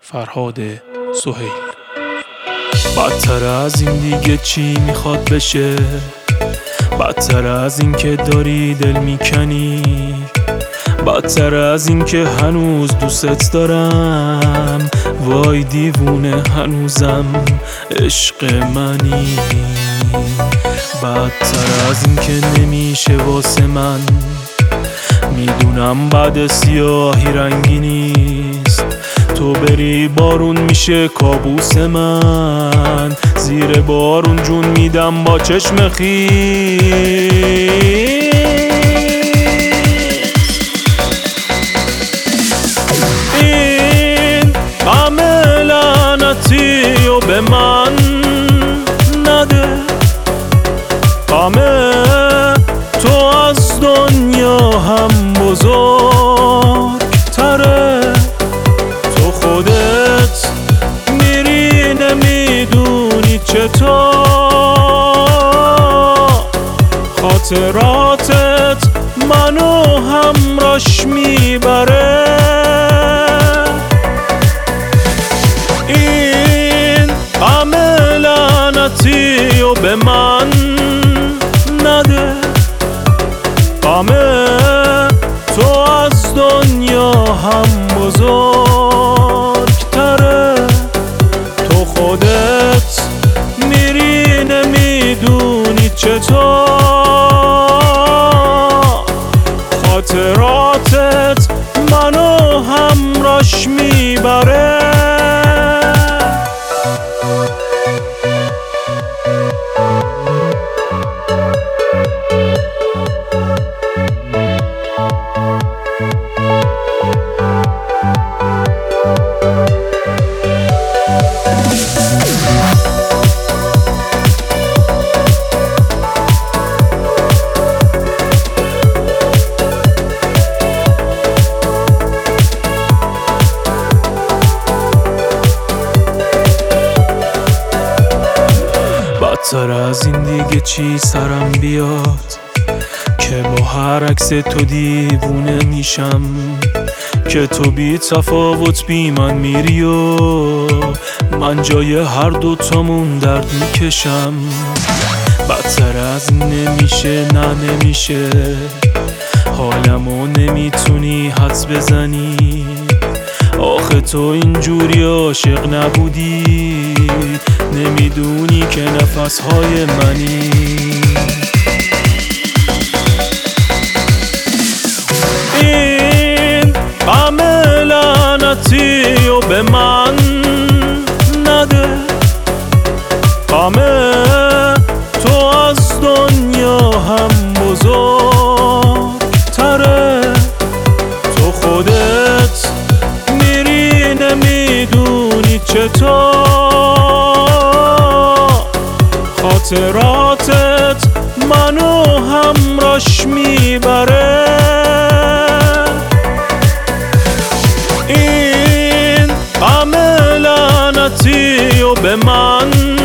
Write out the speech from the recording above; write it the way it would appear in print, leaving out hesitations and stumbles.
فرهاد سهیل. بدتر از این دیگه چی میخواد بشه؟ بدتر از این که داری دل میکنی، بدتر از این که هنوز دوست دارم. وای دیوونه هنوزم عشق منی. بدتر از این که نمیشه واسه من، میدونم بعد سیاهی رنگی نیست. تو بری بارون میشه کابوس من، زیر بارون جون میدم با چشم خیس. این غم لعنتی و به من نده، غم تو از دنیا هم بزرگتره. تو خودت میری نمیدونی چطور، خاطراتت منو همراش میبره. این غم لعنتی و به من نده، غم تو از دنیا هم بزرگتره. تو خودت میری نمیدونی چطور، خاطراتت منو همراش میبره. بدتر از این دیگه چی سرم بیاد که با هر عکس تو دیوونه میشم، که تو بی تفاوت بی من میری و من جای هر دوتامون درد میکشم. بدتر از این نمیشه، نه نمیشه، حالمو نمیتونی حدس بزنی. آخه تو اینجوری عاشق نبودی، نمیدونی که نفسهای منی. این غم لعنتی و به من نده، غم تو از دنیا هم بزرگتره. تو خودت میری نمیدونی چطور، خاطراتت منو همراش میبره. این غم لعنتی و به من